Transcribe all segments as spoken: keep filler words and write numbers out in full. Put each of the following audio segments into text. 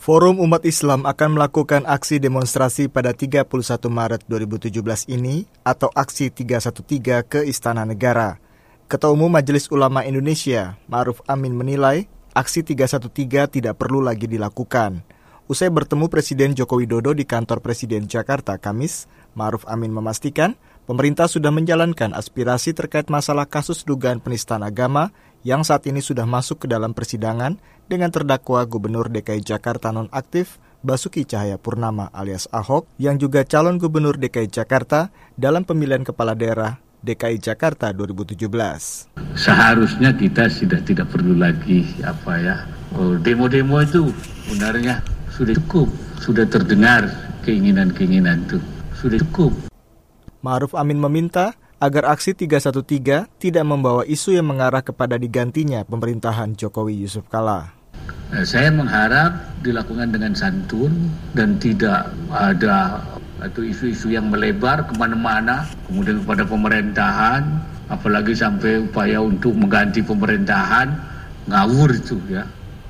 Forum Umat Islam akan melakukan aksi demonstrasi pada tiga puluh satu Maret dua ribu tujuh belas ini atau aksi tiga satu tiga ke Istana Negara. Ketua Umum Majelis Ulama Indonesia, Ma'ruf Amin menilai aksi tiga satu tiga tidak perlu lagi dilakukan. Usai bertemu Presiden Joko Widodo di kantor Presiden Jakarta Kamis, Ma'ruf Amin memastikan pemerintah sudah menjalankan aspirasi terkait masalah kasus dugaan penistaan agama yang saat ini sudah masuk ke dalam persidangan dengan terdakwa Gubernur D K I Jakarta nonaktif Basuki Cahayapurnama alias Ahok yang juga calon Gubernur D K I Jakarta dalam pemilihan kepala daerah D K I Jakarta dua ribu tujuh belas. Seharusnya kita sudah tidak perlu lagi apa ya oh, demo-demo itu sebenarnya sudah cukup, sudah terdengar keinginan-keinginan itu sudah cukup. Ma'ruf Amin meminta agar aksi tiga satu tiga tidak membawa isu yang mengarah kepada digantinya pemerintahan Jokowi Yusuf Kala. Saya mengharap dilakukan dengan santun dan tidak ada atau isu-isu yang melebar kemana-mana, kemudian kepada pemerintahan, apalagi sampai upaya untuk mengganti pemerintahan, ngawur itu ya.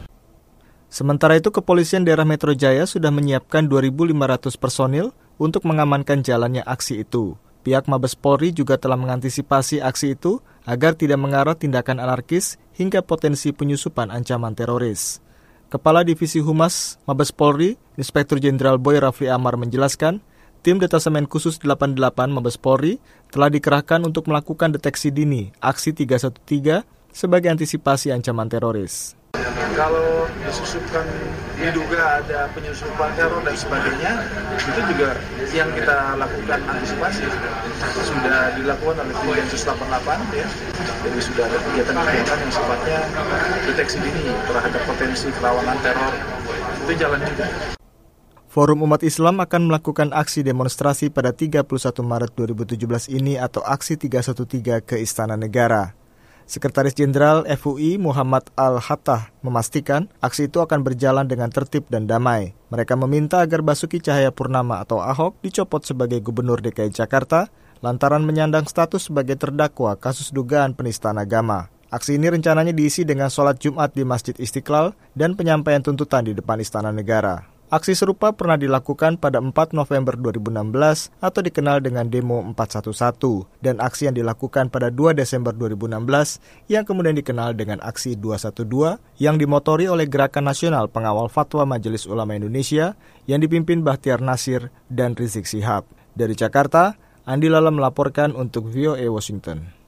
Sementara itu, Kepolisian Daerah Metro Jaya sudah menyiapkan dua ribu lima ratus personil untuk mengamankan jalannya aksi itu. Pihak Mabes Polri juga telah mengantisipasi aksi itu agar tidak mengarah tindakan anarkis hingga potensi penyusupan ancaman teroris. Kepala Divisi Humas Mabes Polri, Inspektur Jenderal Boy Rafli Amar menjelaskan, tim Detasemen Khusus delapan puluh delapan Mabes Polri telah dikerahkan untuk melakukan deteksi dini aksi tiga satu tiga sebagai antisipasi ancaman teroris. Kalau disusupkan, diduga ada penyusupan teror dan sebagainya, itu juga yang kita lakukan antisipasi. Sudah dilakukan oleh tim Densus delapan puluh delapan, ya. Jadi sudah ada kegiatan-kegiatan yang sifatnya deteksi dini terhadap potensi kerawanan teror. Itu jalan juga. Forum Umat Islam akan melakukan aksi demonstrasi pada tiga puluh satu Maret dua ribu tujuh belas ini atau aksi tiga satu tiga ke Istana Negara. Sekretaris Jenderal F U I Muhammad Al-Hattah memastikan aksi itu akan berjalan dengan tertib dan damai. Mereka meminta agar Basuki Cahayapurnama atau Ahok dicopot sebagai Gubernur D K I Jakarta lantaran menyandang status sebagai terdakwa kasus dugaan penistaan agama. Aksi ini rencananya diisi dengan sholat Jumat di Masjid Istiqlal dan penyampaian tuntutan di depan Istana Negara. Aksi serupa pernah dilakukan pada empat November dua ribu enam belas atau dikenal dengan Demo empat satu satu dan aksi yang dilakukan pada dua Desember dua ribu enam belas yang kemudian dikenal dengan Aksi dua satu dua yang dimotori oleh Gerakan Nasional Pengawal Fatwa Majelis Ulama Indonesia yang dipimpin Bahtiar Nasir dan Rizik Shihab. Dari Jakarta, Andi Lala melaporkan untuk V O A Washington.